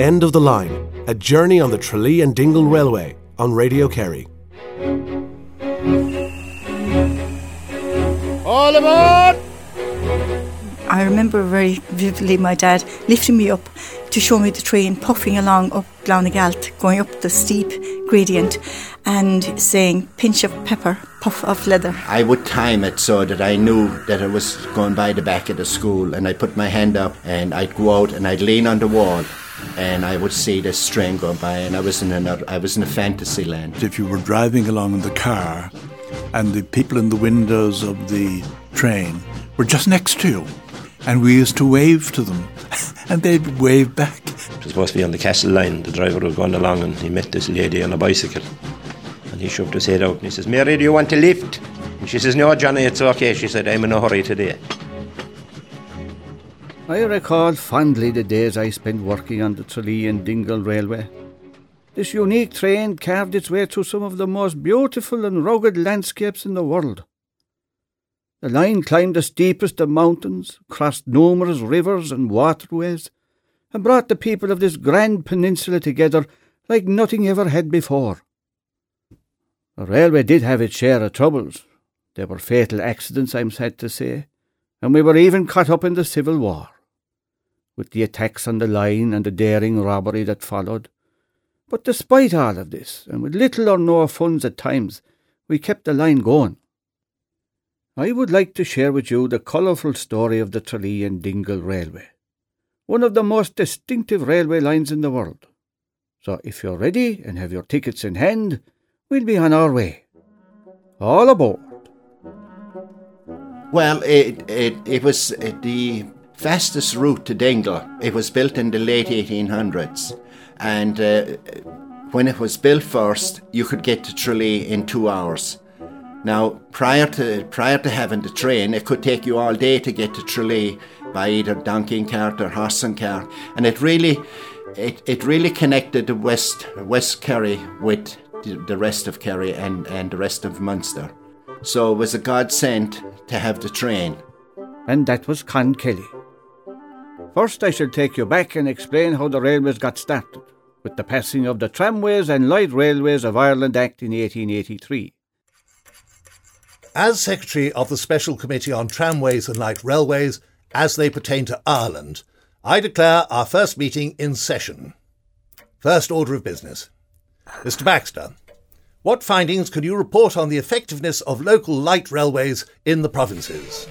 End of the Line, a journey on the Tralee and Dingle Railway on Radio Kerry. All aboard! I remember very vividly my dad lifting me up to show me the train, puffing along up Glonagalt, going up the steep gradient and saying, pinch of pepper, puff of leather. I would time it so that I knew that I was going by the back of the school, and I'd put my hand up and I'd go out and I'd lean on the wall and I would see this train go by, and I was in a fantasy land. If you were driving along in the car and the people in the windows of the train were just next to you, and we used to wave to them, and they'd wave back. It was supposed to be on the Castle Line. The driver was going along and he met this lady on a bicycle. And he shoved his head out and he says, "Mary, do you want a lift?" And she says, "No, Johnny, it's okay." She said, "I'm in a hurry today." I recall fondly the days I spent working on the Tralee and Dingle Railway. This unique train carved its way through some of the most beautiful and rugged landscapes in the world. The line climbed the steepest of mountains, crossed numerous rivers and waterways, and brought the people of this grand peninsula together like nothing ever had before. The railway did have its share of troubles. There were fatal accidents, I'm sad to say, and we were even caught up in the Civil War, with the attacks on the line and the daring robbery that followed. But despite all of this, and with little or no funds at times, we kept the line going. I would like to share with you the colourful story of the Tralee and Dingle Railway, one of the most distinctive railway lines in the world. So if you're ready and have your tickets in hand, we'll be on our way. All aboard. Well, it was the fastest route to Dingle. It was built in the late 1800s, and when it was built first, you could get to Tralee in 2 hours. Now, prior to having the train, it could take you all day to get to Tralee by either donkey cart or horse and cart, and it really connected the West Kerry with the rest of Kerry and the rest of Munster. So it was a godsend to have the train. And that was Con Kelly. First, I shall take you back and explain how the railways got started, with the passing of the Tramways and Light Railways of Ireland Act in 1883. As Secretary of the Special Committee on Tramways and Light Railways, as they pertain to Ireland, I declare our first meeting in session. First order of business. Mr. Baxter, what findings can you report on the effectiveness of local light railways in the provinces?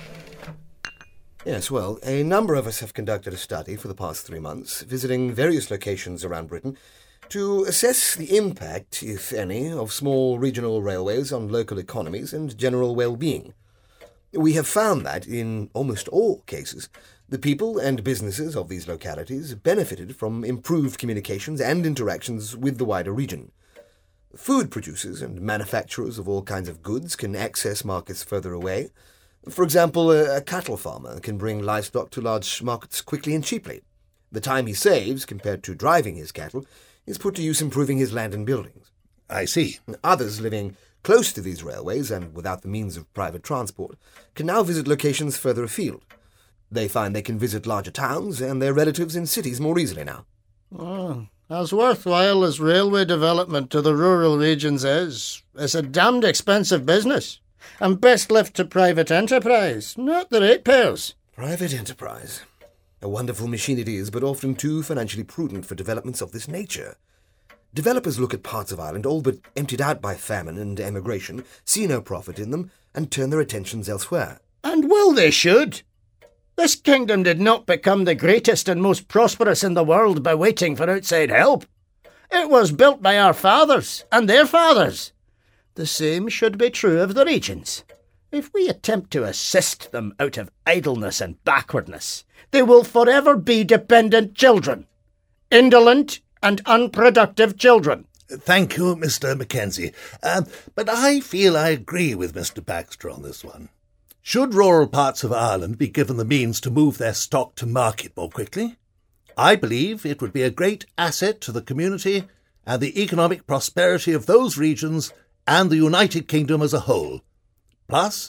Yes, well, a number of us have conducted a study for the past 3 months, visiting various locations around Britain, to assess the impact, if any, of small regional railways on local economies and general well-being. We have found that, in almost all cases, the people and businesses of these localities benefited from improved communications and interactions with the wider region. Food producers and manufacturers of all kinds of goods can access markets further away. For example, a cattle farmer can bring livestock to large markets quickly and cheaply. The time he saves, compared to driving his cattle, is put to use improving his land and buildings. I see. Others living close to these railways and without the means of private transport can now visit locations further afield. They find they can visit larger towns and their relatives in cities more easily now. Oh, as worthwhile as railway development to the rural regions is, it's a damned expensive business, and best left to private enterprise, not the ratepayers. Private enterprise. A wonderful machine it is, but often too financially prudent for developments of this nature. Developers look at parts of Ireland all but emptied out by famine and emigration, see no profit in them, and turn their attentions elsewhere. And well they should. This kingdom did not become the greatest and most prosperous in the world by waiting for outside help. It was built by our fathers and their fathers. The same should be true of the regions. If we attempt to assist them out of idleness and backwardness, they will forever be dependent children. Indolent and unproductive children. Thank you, Mr. Mackenzie. But I feel I agree with Mr. Baxter on this one. Should rural parts of Ireland be given the means to move their stock to market more quickly? I believe it would be a great asset to the community and the economic prosperity of those regions and the United Kingdom as a whole. Plus,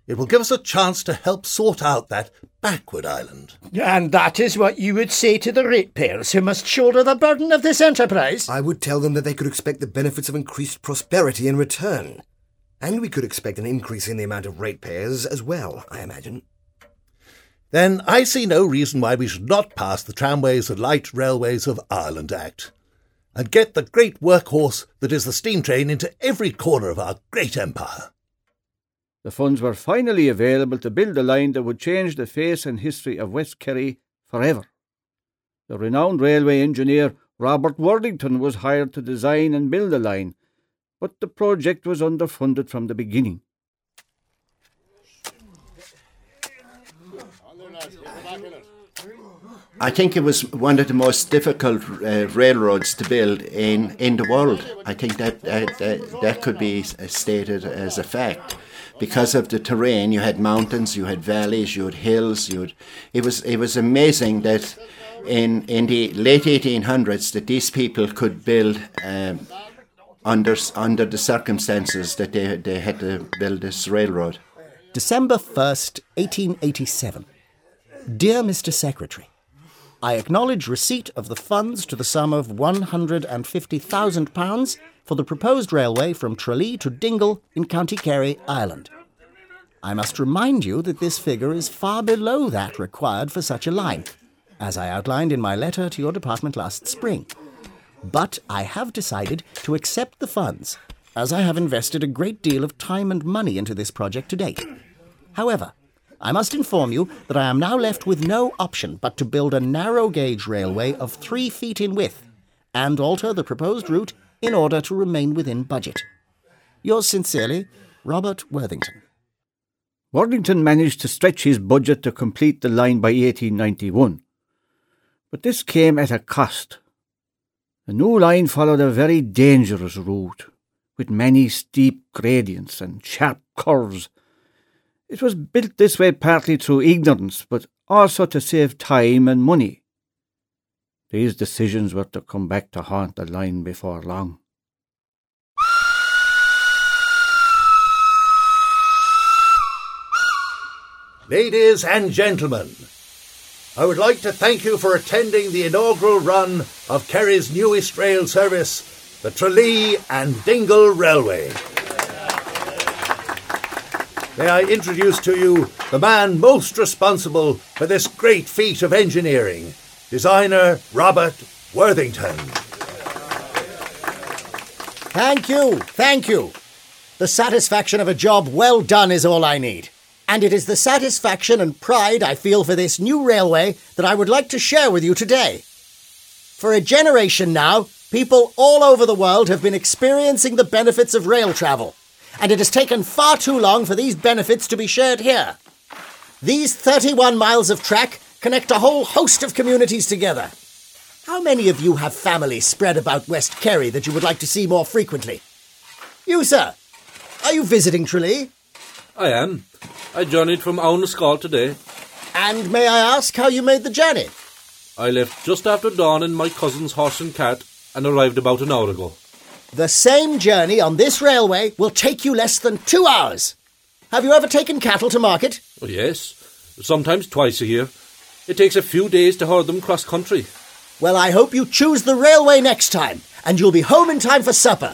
It will give us a chance to help sort out that backward island. And that is what you would say to the ratepayers who must shoulder the burden of this enterprise? I would tell them that they could expect the benefits of increased prosperity in return. And we could expect an increase in the amount of ratepayers as well, I imagine. Then I see no reason why we should not pass the Tramways and Light Railways of Ireland Act and get the great workhorse that is the steam train into every corner of our great empire. The funds were finally available to build a line that would change the face and history of West Kerry forever. The renowned railway engineer Robert Worthington was hired to design and build the line, but the project was underfunded from the beginning. I think it was one of the most difficult railroads to build in the world. I think that could be stated as a fact. Because of the terrain, you had mountains, you had valleys, you had hills. It was amazing that in the late 1800s that these people could build under the circumstances that they had to build this railroad. December 1st, 1887. Dear Mr. Secretary, I acknowledge receipt of the funds to the sum of £150,000 for the proposed railway from Tralee to Dingle in County Kerry, Ireland. I must remind you that this figure is far below that required for such a line, as I outlined in my letter to your department last spring. But I have decided to accept the funds, as I have invested a great deal of time and money into this project to date. However, I must inform you that I am now left with no option but to build a narrow-gauge railway of 3 feet in width and alter the proposed route in order to remain within budget. Yours sincerely, Robert Worthington. Worthington managed to stretch his budget to complete the line by 1891, but this came at a cost. The new line followed a very dangerous route, with many steep gradients and sharp curves. It was built this way partly through ignorance, but also to save time and money. These decisions were to come back to haunt the line before long. Ladies and gentlemen, I would like to thank you for attending the inaugural run of Kerry's newest rail service, the Tralee and Dingle Railway. May I introduce to you the man most responsible for this great feat of engineering, designer Robert Worthington. Thank you. The satisfaction of a job well done is all I need. And it is the satisfaction and pride I feel for this new railway that I would like to share with you today. For a generation now, people all over the world have been experiencing the benefits of rail travel, and it has taken far too long for these benefits to be shared here. These 31 miles of track connect a whole host of communities together. How many of you have families spread about West Kerry that you would like to see more frequently? You, sir, are you visiting Tralee? I am. I journeyed from Aunaskal today. And may I ask how you made the journey? I left just after dawn in my cousin's horse and cart and arrived about an hour ago. The same journey on this railway will take you less than 2 hours. Have you ever taken cattle to market? Oh, yes, sometimes twice a year. It takes a few days to herd them cross-country. Well, I hope you choose the railway next time, and you'll be home in time for supper.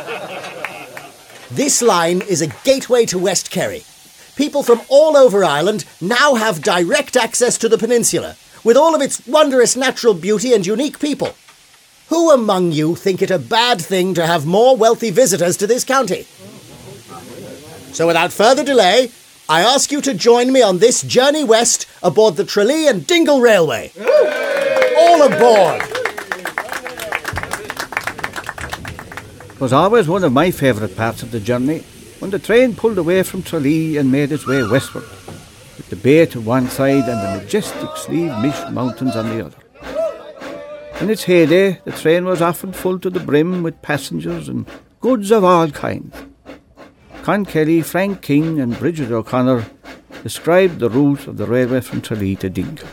This line is a gateway to West Kerry. People from all over Ireland now have direct access to the peninsula, with all of its wondrous natural beauty and unique people. Who among you think it a bad thing to have more wealthy visitors to this county? So without further delay, I ask you to join me on this journey west aboard the Tralee and Dingle Railway. All aboard! It was always one of my favourite parts of the journey, when the train pulled away from Tralee and made its way westward, with the bay to one side and the majestic Slieve Mish Mountains on the other. In its heyday, the train was often full to the brim with passengers and goods of all kinds. Con Kelly, Frank King and Bridget O'Connor described the route of the railway from Tralee to Dingle.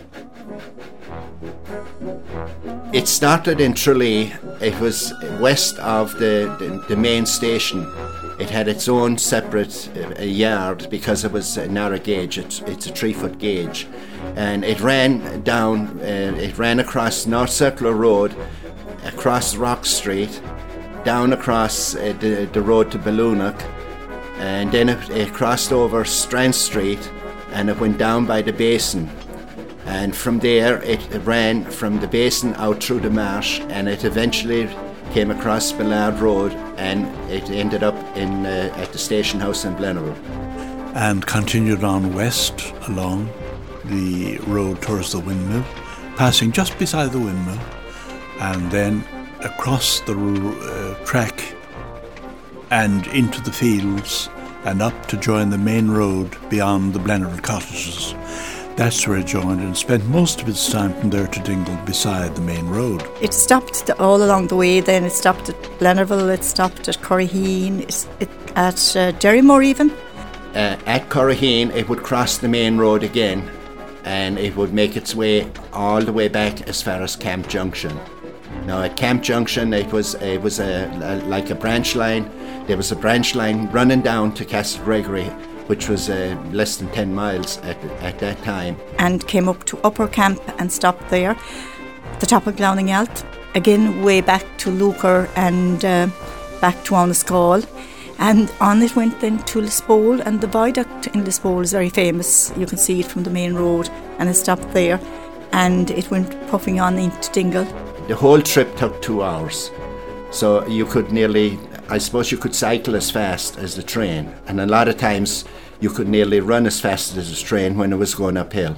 It started in Tralee. It was west of the main station. It had its own separate yard because it was a narrow gauge. It's a 3-foot gauge. And it ran down, it ran across North Circular Road, across Rock Street, down across the road to Balloonach, and then it crossed over Strand Street, and it went down by the basin. And from there it ran from the basin out through the marsh, and it eventually came across Ballard Road, and it ended up at the station house in Blennerville. And continued on west along the road towards the windmill, passing just beside the windmill, and then across the track and into the fields and up to join the main road beyond the Blennerville cottages. That's where it joined, and spent most of its time from there to Dingle beside the main road. It stopped all along the way then. It stopped at Blennerville, it stopped at Corraheen, at Derrymore even. At Corraheen it would cross the main road again, and it would make its way all the way back as far as Camp Junction. Now at Camp Junction it was like a branch line. There was a branch line running down to Castle Gregory, which was less than 10 miles at that time. And came up to Upper Camp and stopped there, the top of Glowningalt, again way back to Lucar and back to Onascall. And on it went then to Lisbole, and the viaduct in Lisbole is very famous. You can see it from the main road, and it stopped there, and it went puffing on into Dingle. The whole trip took 2 hours, so you could I suppose you could cycle as fast as the train, and a lot of times you could nearly run as fast as the train when it was going uphill.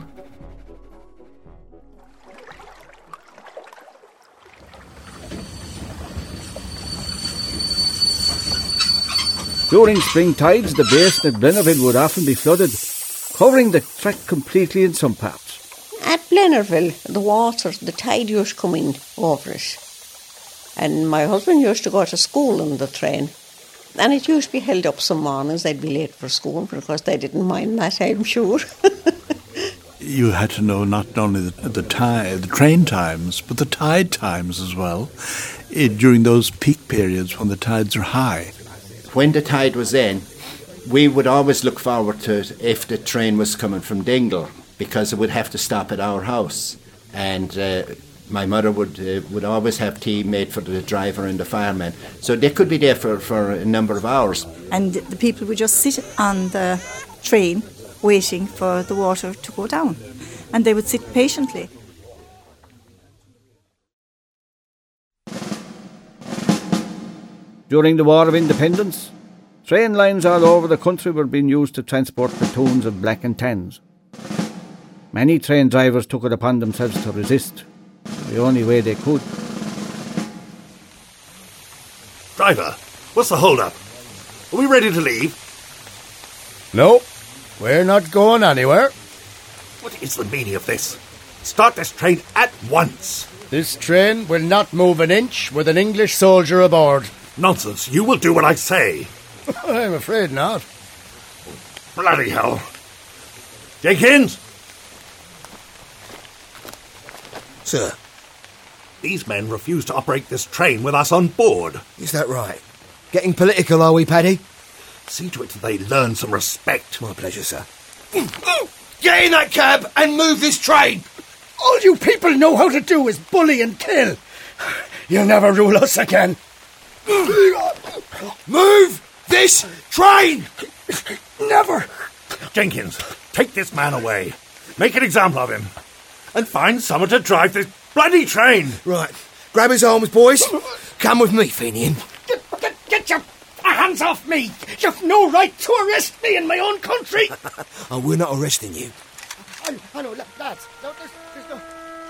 During spring tides, the basin at Blennerville would often be flooded, covering the track completely in some parts. At Blennerville, the tide used to come in over it. And my husband used to go to school on the train. And it used to be held up some mornings. They'd be late for school, but of course they didn't mind that, I'm sure. You had to know not only the train times, but the tide times as well, during those peak periods when the tides are high. When the tide was in, we would always look forward to it if the train was coming from Dingle, because it would have to stop at our house. And my mother would always have tea made for the driver and the fireman. So they could be there for a number of hours. And the people would just sit on the train waiting for the water to go down. And they would sit patiently. During the War of Independence, train lines all over the country were being used to transport platoons of black and tans. Many train drivers took it upon themselves to resist, the only way they could. Driver, what's the hold-up? Are we ready to leave? No, we're not going anywhere. What is the meaning of this? Start this train at once. This train will not move an inch with an English soldier aboard. Nonsense, you will do what I say. I'm afraid not. Bloody hell. Jenkins! Sir. These men refuse to operate this train with us on board. Is that right? Getting political, are we, Paddy? See to it that they learn some respect. My pleasure, sir. Get in that cab and move this train! All you people know how to do is bully and kill. You'll never rule us again. Move this train! Never! Jenkins, take this man away. Make an example of him. And find someone to drive this bloody train. Right. Grab his arms, boys. Come with me, Fenian. Get your hands off me! You've no right to arrest me in my own country! Oh, we're not arresting you. I know, lads. No, there's no...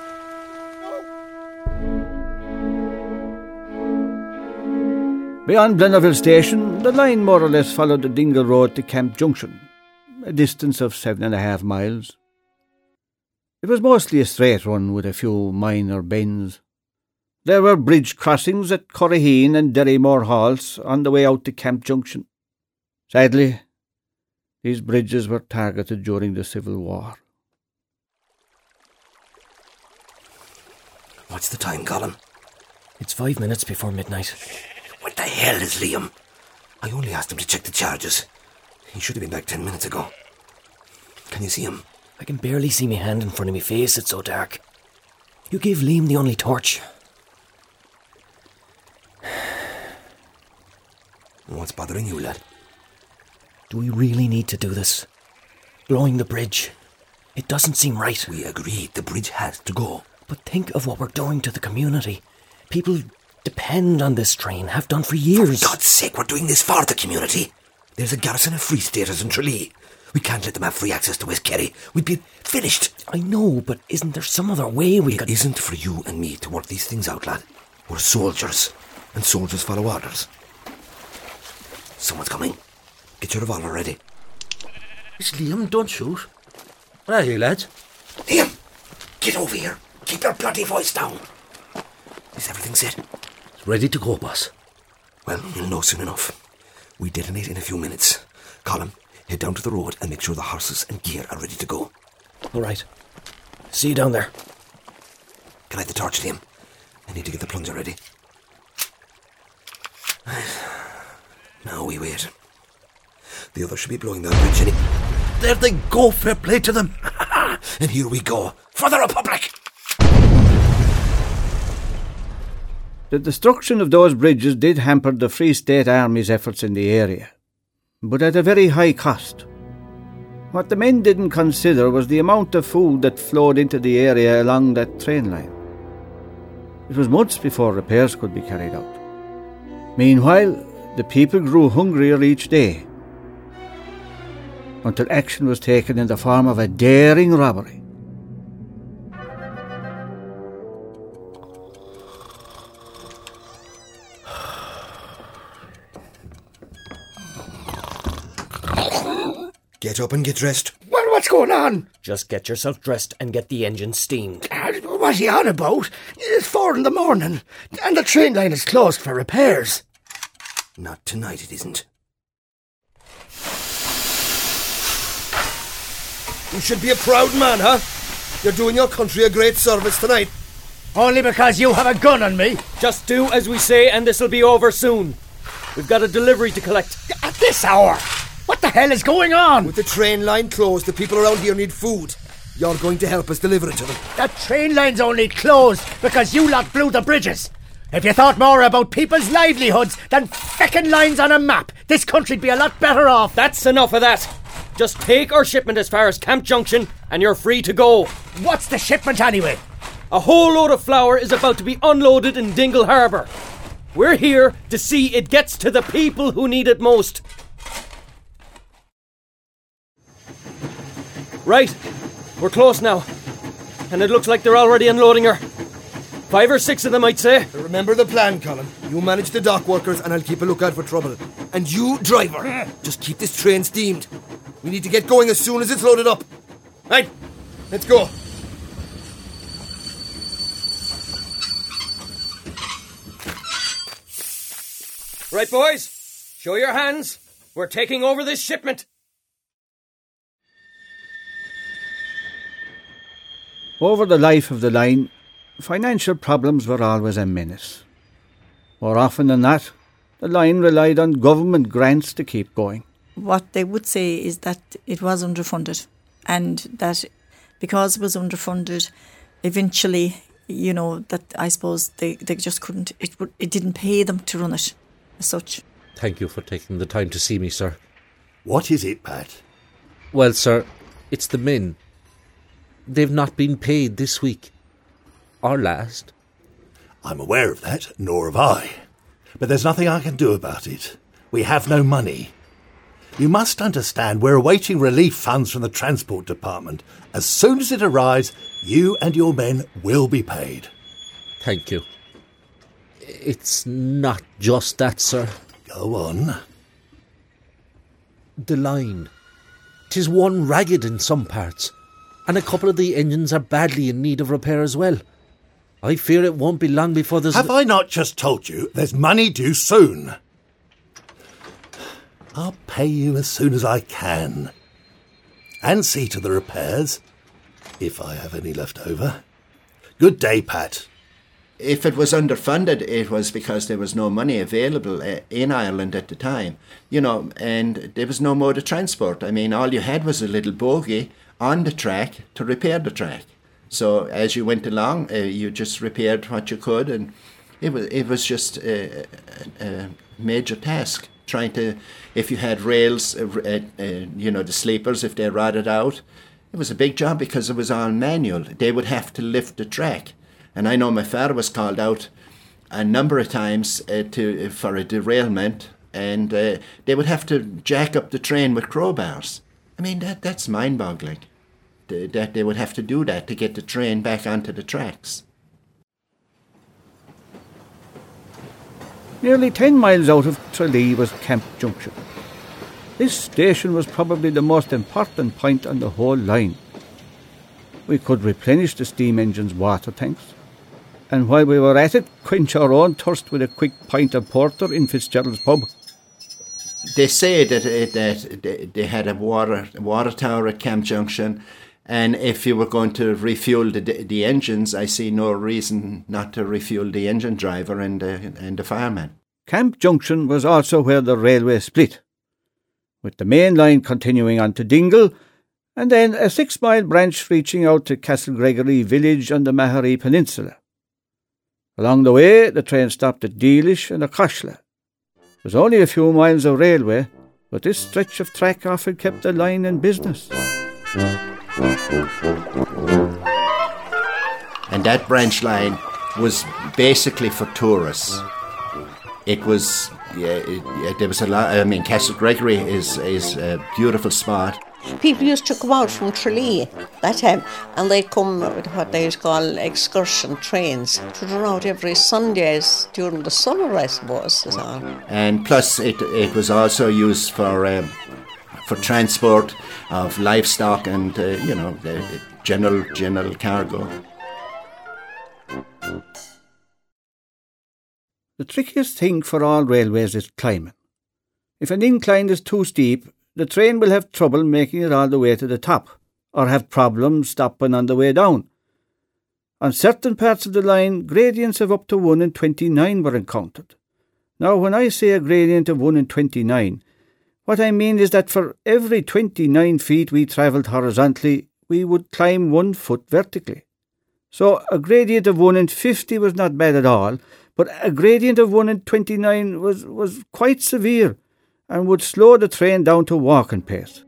Beyond Blennerville Station, the line more or less followed the Dingle Road to Camp Junction, a distance of 7.5 miles. It was mostly a straight run with a few minor bends. There were bridge crossings at Corraheen and Derrymore halts on the way out to Camp Junction. Sadly, these bridges were targeted during the Civil War. What's the time, Colin? It's 5 minutes before midnight. What the hell is Liam? I only asked him to check the charges. He should have been back 10 minutes ago. Can you see him? I can barely see my hand in front of me face, it's so dark. You gave Liam the only torch. What's bothering you, lad? Do we really need to do this? Blowing the bridge. It doesn't seem right. We agreed the bridge has to go. But think of what we're doing to the community. People depend on this train, have done for years. For God's sake, we're doing this for the community. There's a garrison of Free Staters in Tralee. We can't let them have free access to West Kerry. We'd be finished. I know, but isn't there some other way we could... It isn't for you and me to work these things out, lad. We're soldiers, and soldiers follow orders. Someone's coming. Get your revolver ready. It's Liam, don't shoot. Where are you, lads? Liam, get over here. Keep your bloody voice down. Is everything set? It's ready to go, boss. Well, you'll know soon enough. We detonate in a few minutes. Colin, head down to the road and make sure the horses and gear are ready to go. All right. See you down there. Can I have the torch, Liam? I need to get the plunger ready. Now we wait. The others should be blowing the bridge any... There they go, fair play to them. And here we go, for the Republic! The destruction of those bridges did hamper the Free State Army's efforts in the area, but at a very high cost. What the men didn't consider was the amount of food that flowed into the area along that train line. It was months before repairs could be carried out. Meanwhile, the people grew hungrier each day, until action was taken in the form of a daring robbery. Get up and get dressed. Well, what's going on? Just get yourself dressed and get the engine steamed. What's he on about? It's 4 a.m, and the train line is closed for repairs. Not tonight, it isn't. You should be a proud man, huh? You're doing your country a great service tonight. Only because you have a gun on me. Just do as we say and this'll be over soon. We've got a delivery to collect. At this hour? What the hell is going on? With the train line closed, the people around here need food. You're going to help us deliver it to them. The train line's only closed because you lot blew the bridges. If you thought more about people's livelihoods than feckin' lines on a map, this country'd be a lot better off. That's enough of that. Just take our shipment as far as Camp Junction and you're free to go. What's the shipment anyway? A whole load of flour is about to be unloaded in Dingle Harbour. We're here to see it gets to the people who need it most. Right, we're close now. And it looks like they're already unloading her. 5 or 6 of them, I'd say. Remember the plan, Colin. You manage the dock workers and I'll keep a lookout for trouble. And you, driver, just keep this train steamed. We need to get going as soon as it's loaded up. Right, let's go. Right, boys, show your hands. We're taking over this shipment. Over the life of the line, financial problems were always a menace. More often than not, the line relied on government grants to keep going. What they would say is that it was underfunded, and that because it was underfunded, eventually, that I suppose they just couldn't, it didn't pay them to run it as such. Thank you for taking the time to see me, sir. What is it, Pat? Well, sir, it's the men. They've not been paid this week. Or last. I'm aware of that, nor have I. But there's nothing I can do about it. We have no money. You must understand we're awaiting relief funds from the Transport Department. As soon as it arrives, you and your men will be paid. Thank you. It's not just that, sir. Go on. The line. 'Tis one ragged in some parts, and a couple of the engines are badly in need of repair as well. I fear it won't be long before there's... Have I not just told you there's money due soon? I'll pay you as soon as I can. And see to the repairs, if I have any left over. Good day, Pat. if it was underfunded, it was because there was no money available in Ireland at the time, and there was no mode of transport. I mean, all you had was a little bogie on the track to repair the track. So as you went along, you just repaired what you could, and it was just a major task trying to, if you had rails, the sleepers, if they rotted out, it was a big job because it was all manual. They would have to lift the track. And I know my father was called out a number of times for a derailment, and they would have to jack up the train with crowbars. I mean, that's mind-boggling, that they would have to do that to get the train back onto the tracks. Nearly 10 miles out of Tralee was Camp Junction. This station was probably the most important point on the whole line. We could replenish the steam engine's water tanks, and while we were at it, quench our own thirst with a quick pint of porter in Fitzgerald's pub. They say that they had a water tower at Camp Junction, and if you were going to refuel the engines, I see no reason not to refuel the engine driver and the fireman. Camp Junction was also where the railway split, with the main line continuing on to Dingle, and then a 6-mile branch reaching out to Castle Gregory village on the Mahari Peninsula. Along the way, the train stopped at Dealish and Acushla. It was only a few miles of railway, but this stretch of track often kept the line in business. And that branch line was basically for tourists. It was, there was a lot. I mean, Castle Gregory is a beautiful spot. People used to come out from Tralee that time, and they'd come with what they used to call excursion trains to run out every Sundays during the summer, I suppose. Is all. And plus, it was also used for transport of livestock and the general cargo. The trickiest thing for all railways is climbing. If an incline is too steep, the train will have trouble making it all the way to the top, or have problems stopping on the way down. On certain parts of the line, gradients of up to 1 in 29 were encountered. Now, when I say a gradient of 1 in 29, what I mean is that for every 29 feet we travelled horizontally, we would climb 1 foot vertically. So a gradient of 1 in 50 was not bad at all, but a gradient of 1 in 29 was quite severe, and would slow the train down to walking pace.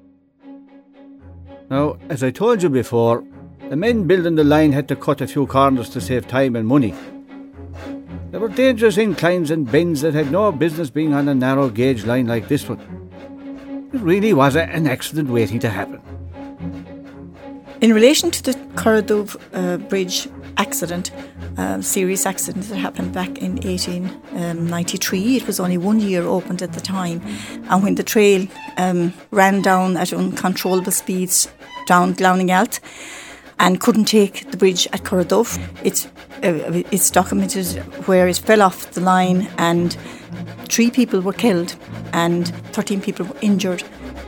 Now, as I told you before, the men building the line had to cut a few corners to save time and money. There were dangerous inclines and bends that had no business being on a narrow gauge line like this one. It really was an accident waiting to happen. In relation to the Corradove Bridge accident, serious accident that happened back in 1893. It was only 1 year opened at the time, and when the trail ran down at uncontrollable speeds down Glowningalt and couldn't take the bridge at Corradove, it's documented where it fell off the line and 3 people were killed and 13 people were injured.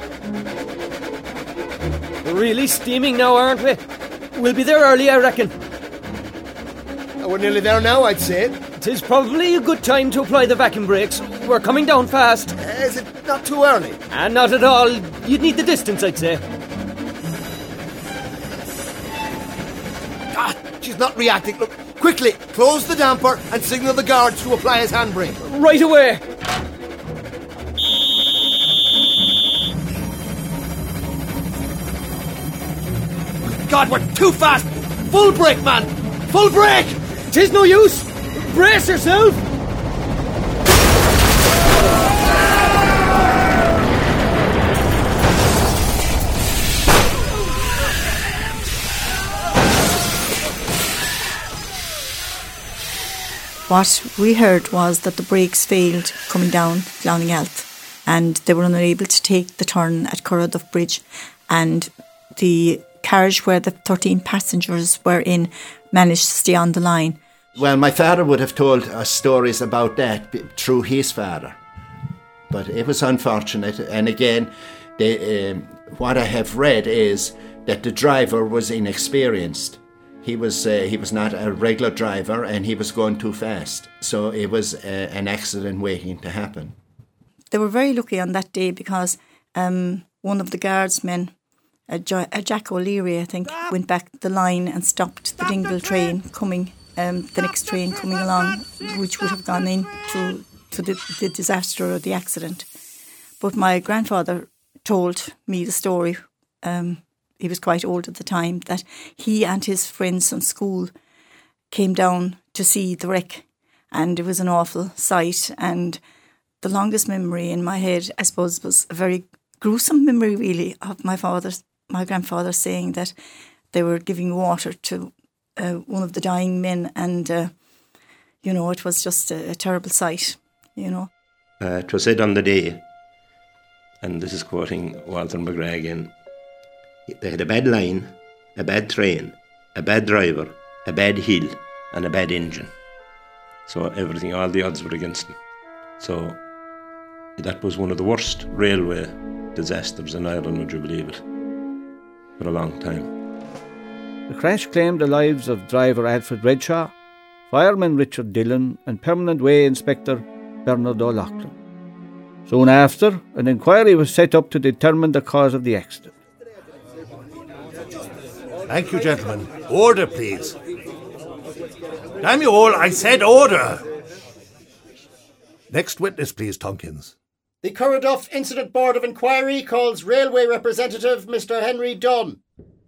We're really steaming now, aren't we? We'll be there early, I reckon. We're nearly there now, I'd say. 'Tis probably a good time to apply the vacuum brakes. We're coming down fast. Is it not too early? Not at all. You'd need the distance, I'd say. She's not reacting. Look, quickly, close the damper and signal the guards to apply his handbrake. Right away. God, we're too fast! Full brake, man! Full brake! 'Tis no use! Brace yourself! What we heard was that the brakes failed coming down Glowningalt, and they were unable to take the turn at Corradove Bridge, and the carriage where the 13 passengers were in managed to stay on the line. Well, my father would have told us stories about that through his father. But it was unfortunate. And again, what I have read is that the driver was inexperienced. He was not a regular driver, and he was going too fast. So it was an accident waiting to happen. They were very lucky on that day because one of the guardsmen, Jack O'Leary, I think, went back the line and stopped the Dingle train coming, the next train coming along, which would have gone into the disaster or the accident. But my grandfather told me the story. He was quite old at the time, that he and his friends from school came down to see the wreck, and it was an awful sight. And the longest memory in my head, I suppose, was a very gruesome memory, really, of my grandfather saying that they were giving water to one of the dying men, and it was just a terrible sight. It was said on the day, and this is quoting Walter McGrath again, they had a bad line, a bad train, a bad driver, a bad hill, and a bad engine. So everything, all the odds were against them. So that was one of the worst railway disasters in Ireland, would you believe it, for a long time. The crash claimed the lives of driver Alfred Redshaw, fireman Richard Dillon, and Permanent Way Inspector Bernard O'Loughlin. Soon after, an inquiry was set up to determine the cause of the accident. Thank you, gentlemen. Order, please. Damn you all, I said order! Next witness, please, Tompkins. The Curraduff Incident Board of Inquiry calls Railway Representative Mr. Henry Dunn.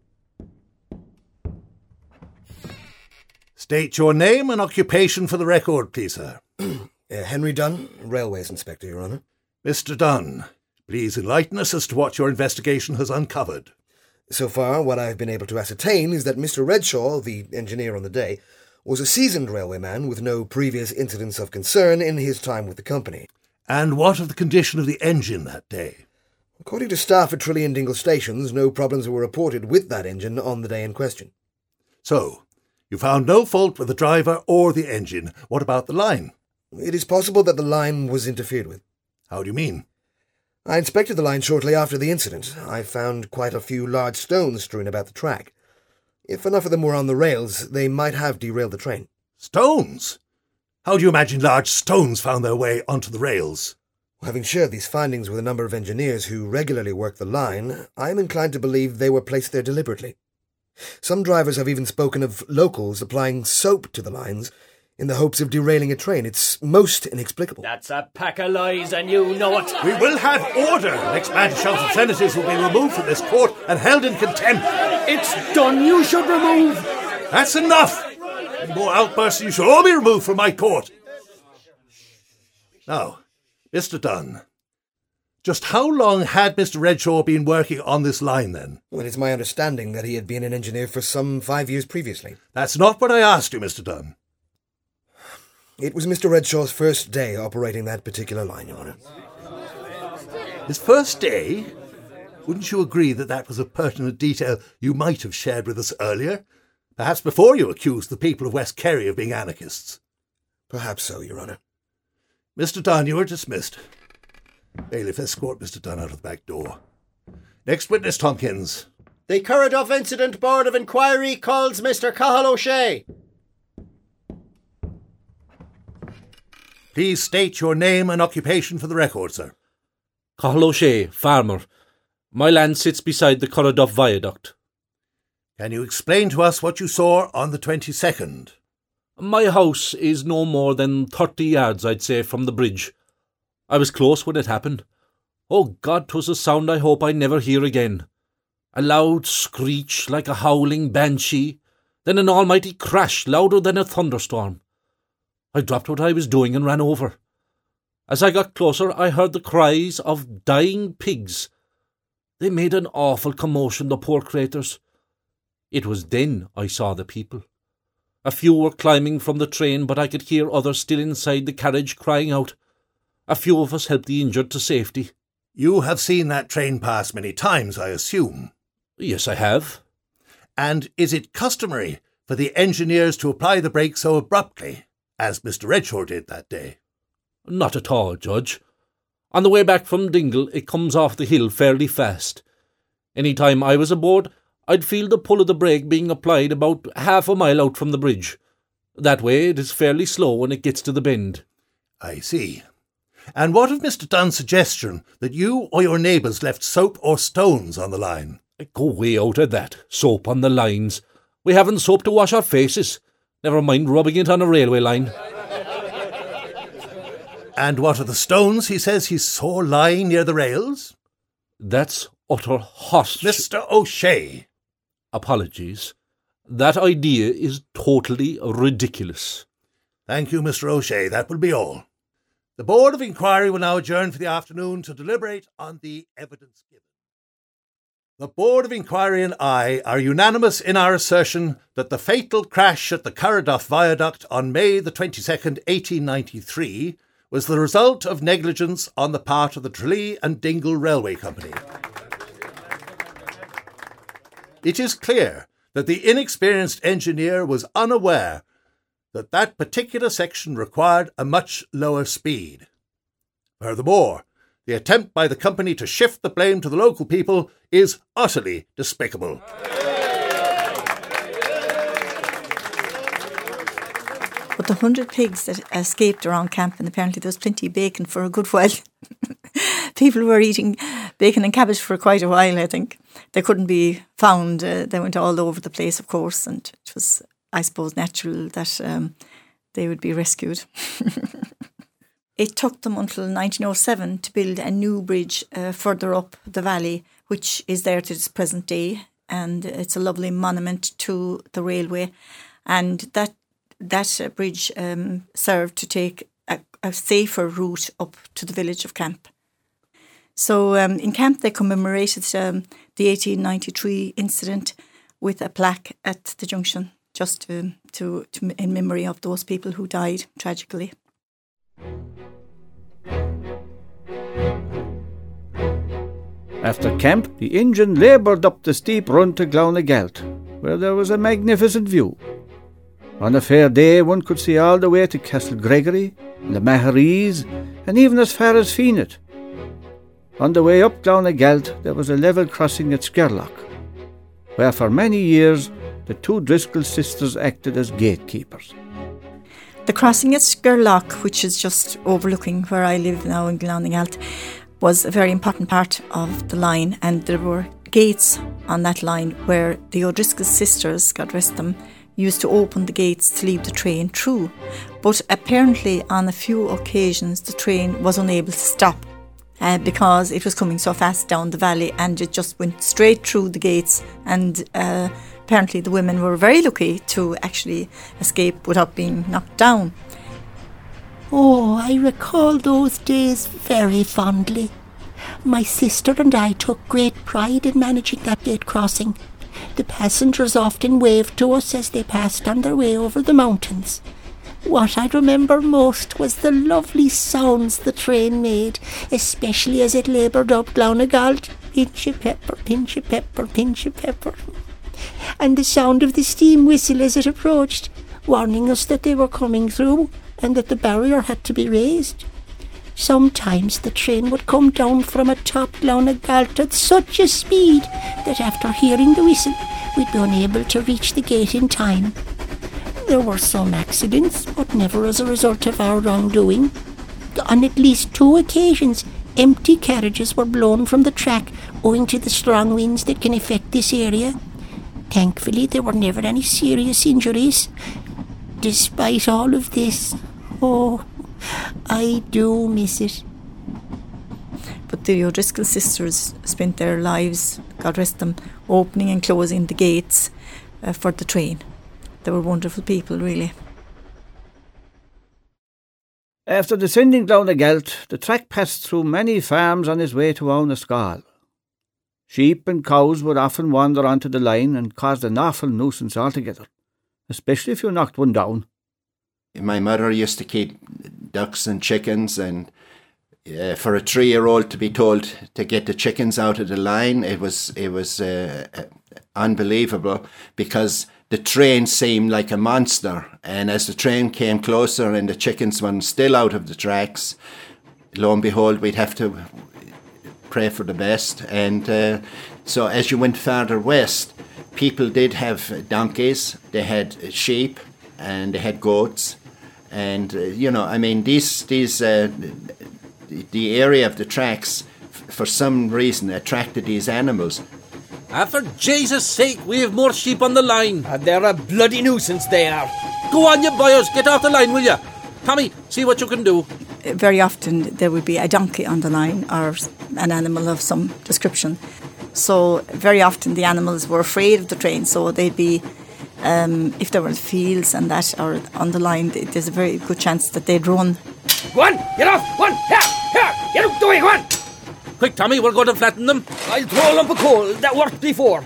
State your name and occupation for the record, please, sir. Henry Dunn, Railways Inspector, Your Honour. Mr. Dunn, please enlighten us as to what your investigation has uncovered. So far, what I've been able to ascertain is that Mr. Redshaw, the engineer on the day, was a seasoned railwayman with no previous incidents of concern in his time with the company. And what of the condition of the engine that day? According to staff at Tralee and Dingle stations, no problems were reported with that engine on the day in question. So, you found no fault with the driver or the engine. What about the line? It is possible that the line was interfered with. How do you mean? I inspected the line shortly after the incident. I found quite a few large stones strewn about the track. If enough of them were on the rails, they might have derailed the train. Stones? How do you imagine large stones found their way onto the rails? Having shared these findings with a number of engineers who regularly work the line, I am inclined to believe they were placed there deliberately. Some drivers have even spoken of locals applying soap to the lines in the hopes of derailing a train. It's most inexplicable. That's a pack of lies, and you know it. We will have order. The next man to shout obscenities will be removed from this court and held in contempt. It's done. You should remove. That's enough. Any more outbursts, you shall all be removed from my court. Now, Mr. Dunn, just how long had Mr. Redshaw been working on this line, then? Well, it's my understanding that he had been an engineer for some 5 years previously. That's not what I asked you, Mr. Dunn. It was Mr. Redshaw's first day operating that particular line, Your Honour. His first day? Wouldn't you agree that that was a pertinent detail you might have shared with us earlier? Perhaps before you accused the people of West Kerry of being anarchists. Perhaps so, Your Honour. Mr. Dunn, you are dismissed. Bailiff, escort Mr. Dunn out of the back door. Next witness, Tompkins. The Curraduff Incident Board of Inquiry calls Mr. Cathal O'Shea. Please state your name and occupation for the record, sir. Cathal O'Shea, farmer. My land sits beside the Curraduff Viaduct. Can you explain to us what you saw on the 22nd? My house is no more than 30 yards, I'd say, from the bridge. I was close when it happened. Oh God, 'twas a sound I hope I never hear again. A loud screech like a howling banshee, then an almighty crash louder than a thunderstorm. I dropped what I was doing and ran over. As I got closer, I heard the cries of dying pigs. They made an awful commotion, the poor craters. It was then I saw the people. A few were climbing from the train, but I could hear others still inside the carriage crying out. A few of us helped the injured to safety. You have seen that train pass many times, I assume? Yes, I have. And is it customary for the engineers to apply the brake so abruptly, as Mr. Redshaw did that day? Not at all, Judge. On the way back from Dingle, it comes off the hill fairly fast. Any time I was aboard, I'd feel the pull of the brake being applied about half a mile out from the bridge. That way it is fairly slow when it gets to the bend. I see. And what of Mr. Dunn's suggestion that you or your neighbours left soap or stones on the line? Go way out of that. Soap on the lines. We haven't soap to wash our faces. Never mind rubbing it on a railway line. And what of the stones he says he saw lying near the rails? That's utter hosh. Mr. O'Shea. Apologies. That idea is totally ridiculous. Thank you, Mr. O'Shea. That will be all. The Board of Inquiry will now adjourn for the afternoon to deliberate on the evidence given. The Board of Inquiry and I are unanimous in our assertion that the fatal crash at the Carraduff Viaduct on May the 22nd, 1893 was the result of negligence on the part of the Tralee and Dingle Railway Company. It is clear that the inexperienced engineer was unaware that that particular section required a much lower speed. Furthermore, the attempt by the company to shift the blame to the local people is utterly despicable. But the 100 pigs that escaped around camp, and apparently there was plenty of bacon for a good while. People were eating bacon and cabbage for quite a while, I think. They couldn't be found. They went all over the place, of course, and it was, I suppose, natural that they would be rescued. It took them until 1907 to build a new bridge further up the valley, which is there to this present day, and it's a lovely monument to the railway. And that bridge served to take a safer route up to the village of Camp. So in Camp they commemorated the 1893 incident with a plaque at the junction, just to in memory of those people who died tragically. After camp, the engine laboured up the steep run to Glownagalt, where there was a magnificent view. On a fair day, one could see all the way to Castle Gregory, the Maharees, and even as far as Feenet. On the way up Glownagalt, there was a level crossing at Skerlock, where for many years the two Driscoll sisters acted as gatekeepers. The crossing at Skerlock, which is just overlooking where I live now in Glownagalt, was a very important part of the line, and there were gates on that line where the O'Driscoll sisters, God rest them, used to open the gates to leave the train through. But apparently on a few occasions the train was unable to stop because it was coming so fast down the valley, and it just went straight through the gates, and apparently the women were very lucky to actually escape without being knocked down. Oh, I recall those days very fondly. My sister and I took great pride in managing that gate crossing. The passengers often waved to us as they passed on their way over the mountains. What I remember most was the lovely sounds the train made, especially as it laboured up Glownagalt. Pinchy pepper, pinchy pepper, pinchy pepper. And the sound of the steam whistle as it approached, warning us that they were coming through and that the barrier had to be raised. Sometimes the train would come down from atop Glownagalt at such a speed that after hearing the whistle, we'd be unable to reach the gate in time. There were some accidents, but never as a result of our wrongdoing. On at least 2 occasions, empty carriages were blown from the track owing to the strong winds that can affect this area. Thankfully, there were never any serious injuries. Despite all of this, oh, I do miss it. But the O'Driscoll sisters spent their lives, God rest them, opening and closing the gates for the train. They were wonderful people, really. After descending Glownagalt, the track passed through many farms on its way to Aunaskal. Sheep and cows would often wander onto the line and caused an awful nuisance altogether, especially if you knocked one down. My mother used to keep ducks and chickens, and for a 3-year-old to be told to get the chickens out of the line, it was unbelievable, because the train seemed like a monster, and as the train came closer and the chickens were still out of the tracks, lo and behold, we'd have to pray for the best. And so as you went farther west, people did have donkeys, they had sheep, and they had goats. And, the area of the tracks, for some reason, attracted these animals. For Jesus' sake, we have more sheep on the line. They're a bloody nuisance, they are. Go on, you boyos, get off the line, will you? Tommy, see what you can do. Very often there would be a donkey on the line or an animal of some description. So very often the animals were afraid of the train, so they'd be, if they were in fields and that or on the line, there's a very good chance that they'd run. Go on, get off, go on, here, get out the way, go on. Quick, Tommy, we're going to flatten them. I'll throw a lump of coal, that worked before.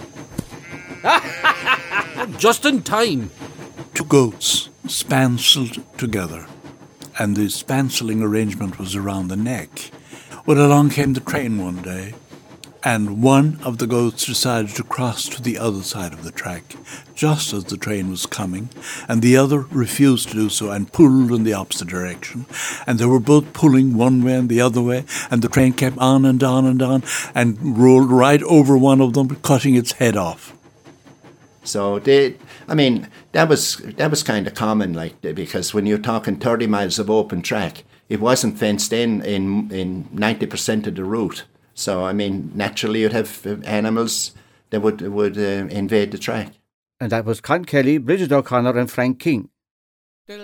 Just in time. Two goats spancelled together, and the spancelling arrangement was around the neck. Well, along came the train one day, and one of the goats decided to cross to the other side of the track, just as the train was coming, and the other refused to do so and pulled in the opposite direction. And they were both pulling one way and the other way, and the train kept on and on and on, and rolled right over one of them, cutting its head off. So that was kind of common, because when you're talking 30 miles of open track, it wasn't fenced in 90% of the route. So, naturally you'd have animals that would invade the track. And that was Con Kelly, Bridget O'Connor and Frank King. The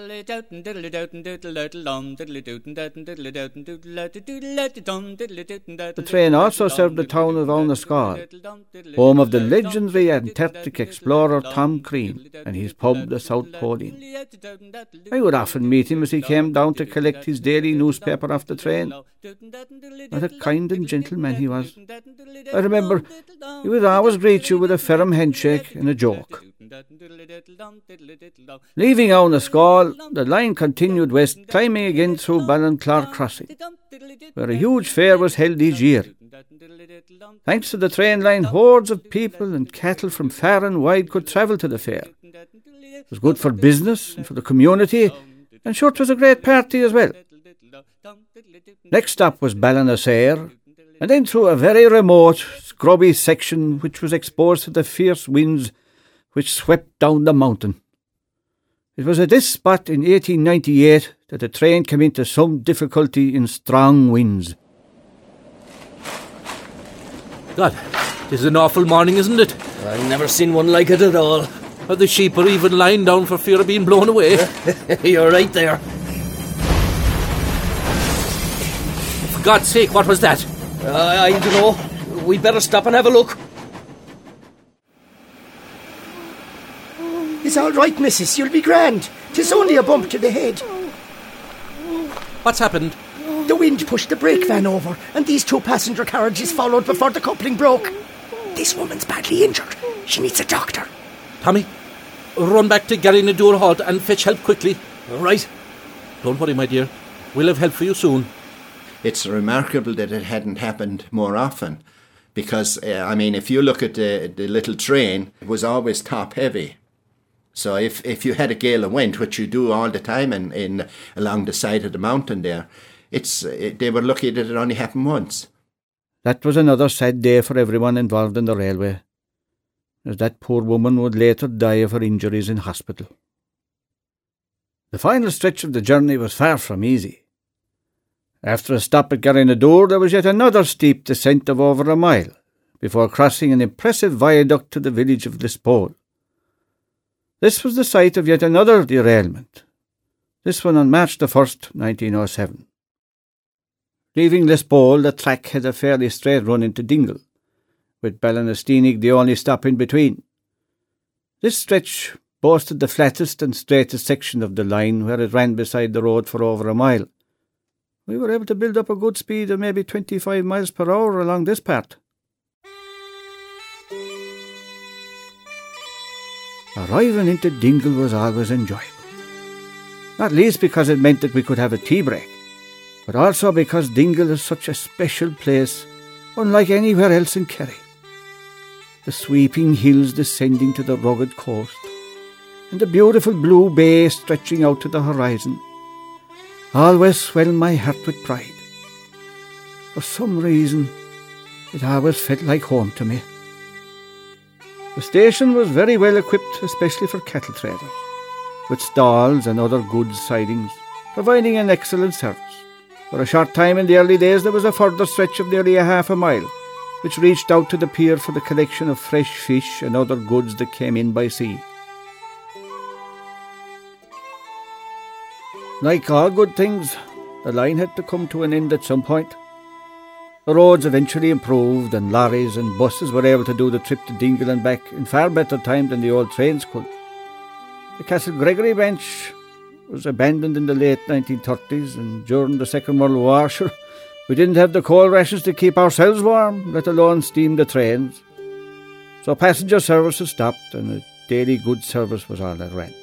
train also served the town of Onascal, home of the legendary Antarctic explorer Tom Crean and his pub, the South Pole Inn. I would often meet him as he came down to collect his daily newspaper off the train. What a kind and gentle man he was. I remember he would always greet you with a firm handshake and a joke. Leaving Onascal, the line continued west, climbing again through Ballinclar Crossing, where a huge fair was held each year. Thanks to the train line, hordes of people and cattle from far and wide could travel to the fair. It was good for business and for the community, and sure, it was a great party as well. Next stop was Ballinasare, and then through a very remote, scrubby section which was exposed to the fierce winds which swept down the mountain. It was at this spot in 1898 that the train came into some difficulty in strong winds. God, this is an awful morning, isn't it? I've never seen one like it at all. The sheep are even lying down for fear of being blown away. You're right there. For God's sake, what was that? I don't know. We'd better stop and have a look. It's all right, missus. You'll be grand. 'Tis only a bump to the head. What's happened? The wind pushed the brake van over, and these two passenger carriages followed before the coupling broke. This woman's badly injured. She needs a doctor. Tommy, run back to Garrynadoor Halt and fetch help quickly. Right. Don't worry, my dear. We'll have help for you soon. It's remarkable that it hadn't happened more often, because, if you look at the little train, it was always top heavy. So if you had a gale of wind, which you do all the time in along the side of the mountain there, they were lucky that it only happened once. That was another sad day for everyone involved in the railway, as that poor woman would later die of her injuries in hospital. The final stretch of the journey was far from easy. After a stop at Garrynadoor, there was yet another steep descent of over a mile, before crossing an impressive viaduct to the village of Lispole. This was the site of yet another derailment, this one on March the 1st, 1907. Leaving Lispole, the track had a fairly straight run into Dingle, with Ballinasteenig the only stop in between. This stretch boasted the flattest and straightest section of the line, where it ran beside the road for over a mile. We were able to build up a good speed of maybe 25 miles per hour along this part. Arriving into Dingle was always enjoyable, not least because it meant that we could have a tea break, but also because Dingle is such a special place, unlike anywhere else in Kerry. The sweeping hills descending to the rugged coast, and the beautiful blue bay stretching out to the horizon, always swelled my heart with pride. For some reason, it always felt like home to me. The station was very well equipped, especially for cattle traders, with stalls and other goods sidings, providing an excellent service. For a short time in the early days there was a further stretch of nearly a half a mile, which reached out to the pier for the collection of fresh fish and other goods that came in by sea. Like all good things, the line had to come to an end at some point. The roads eventually improved and lorries and buses were able to do the trip to Dingle and back in far better time than the old trains could. The Castle Gregory branch was abandoned in the late 1930s, and during the Second World War, sure, we didn't have the coal rations to keep ourselves warm, let alone steam the trains. So passenger services stopped and a daily goods service was all that ran.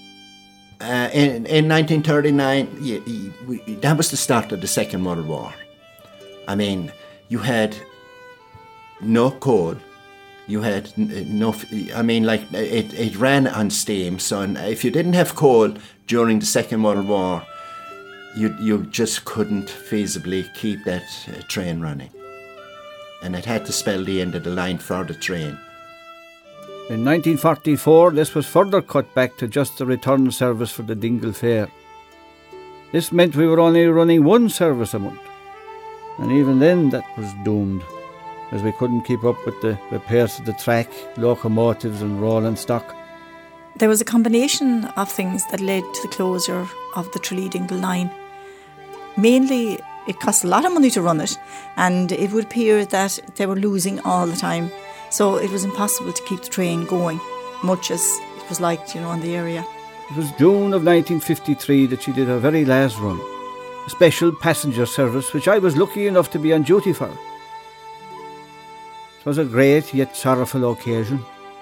In 1939, that was the start of the Second World War. I mean, you had no coal, you had no... I mean, like, it ran on steam, so if you didn't have coal during the Second World War, you just couldn't feasibly keep that train running. And it had to spell the end of the line for the train. In 1944, this was further cut back to just the return service for the Dingle Fair. This meant we were only running one service a month. And even then that was doomed, as we couldn't keep up with the repairs to the track, locomotives and rolling stock. There was a combination of things that led to the closure of the Tralee-Dingle line. Mainly, it cost a lot of money to run it, and it would appear that they were losing all the time. So it was impossible to keep the train going, much as it was liked, in the area. It was June of 1953 that she did her very last run, a special passenger service which I was lucky enough to be on duty for. It was a great yet sorrowful occasion.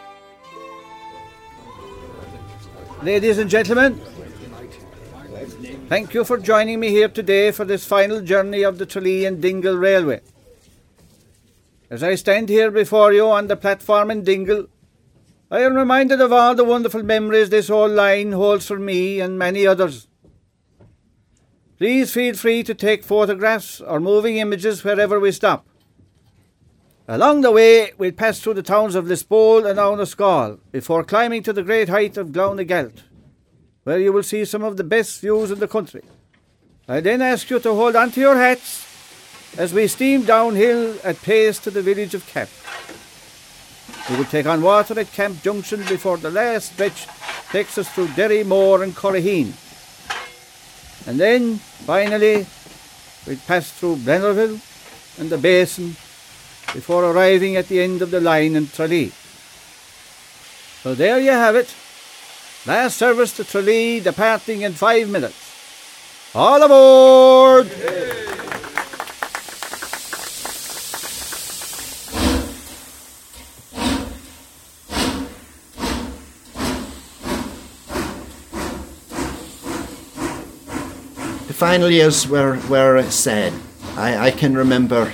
Ladies and gentlemen, thank you for joining me here today for this final journey of the Tralee and Dingle Railway. As I stand here before you on the platform in Dingle, I am reminded of all the wonderful memories this old line holds for me and many others. Please feel free to take photographs or moving images wherever we stop. Along the way, we'll pass through the towns of Lisbole and Aunaskal before climbing to the great height of Glownagalt, where you will see some of the best views in the country. I then ask you to hold on to your hats as we steam downhill at pace to the village of Camp. We will take on water at Camp Junction before the last stretch takes us through Derry Moor and Corraheen. And then, finally, we'll pass through Blennerville and the Basin before arriving at the end of the line in Tralee. So there you have it. Last service to Tralee departing in 5 minutes. All aboard! The final years were sad. I remember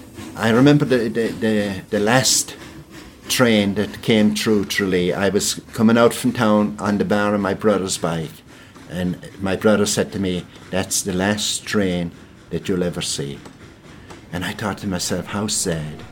the last train that came through Tralee. I was coming out from town on the bar of my brother's bike, and my brother said to me, "That's the last train that you'll ever see." And I thought to myself, how sad.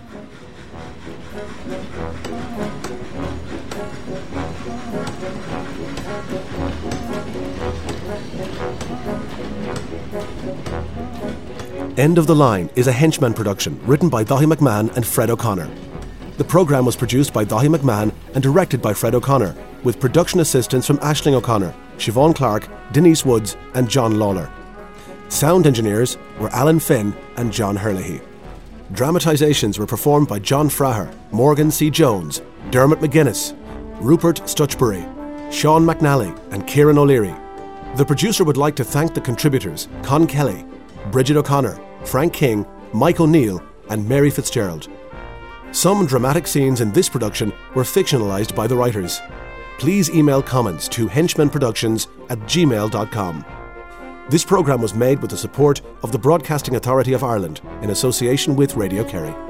End of the Line is a Henchman production written by Daithí McMahon and Fred O'Connor. The programme was produced by Daithí McMahon and directed by Fred O'Connor, with production assistance from Aisling O'Connor, Siobhan Clark, Denise Woods and John Lawler. Sound engineers were Alan Finn and John Herlihy. Dramatisations were performed by John Fraher, Morgan C. Jones, Dermot McGuinness, Rupert Stutchbury, Sean McNally and Kieran O'Leary. The producer would like to thank the contributors Con Kelly, Bridget O'Connor, Frank King, Mike O'Neill and Mary Fitzgerald. Some dramatic scenes in this production were fictionalised by the writers. Please email comments to henchmanproductions@gmail.com. This programme was made with the support of the Broadcasting Authority of Ireland in association with Radio Kerry.